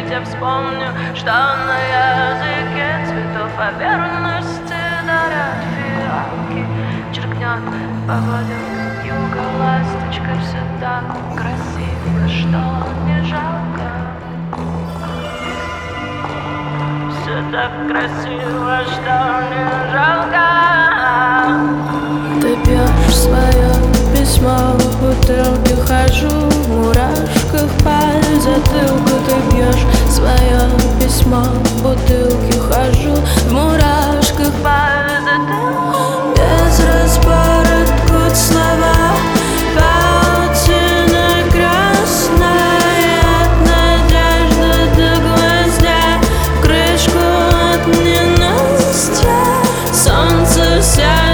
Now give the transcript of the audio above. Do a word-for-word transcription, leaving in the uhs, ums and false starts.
опять я вспомню, что на языке цветов о верности дарят фиалки. Черкнет по водам юга ласточка, все так красиво, что не жалко. Все так красиво, что не жалко. Ты пьешь свое письмо в бутылке, хожу в мурашках по затылку. Ты пьешь свое письмо в бутылке, хожу в мурашках по затылку. Без разбора ткут слова, паутина красная, от надежды до гвоздя, в крышку от ненастья. Солнце сядет.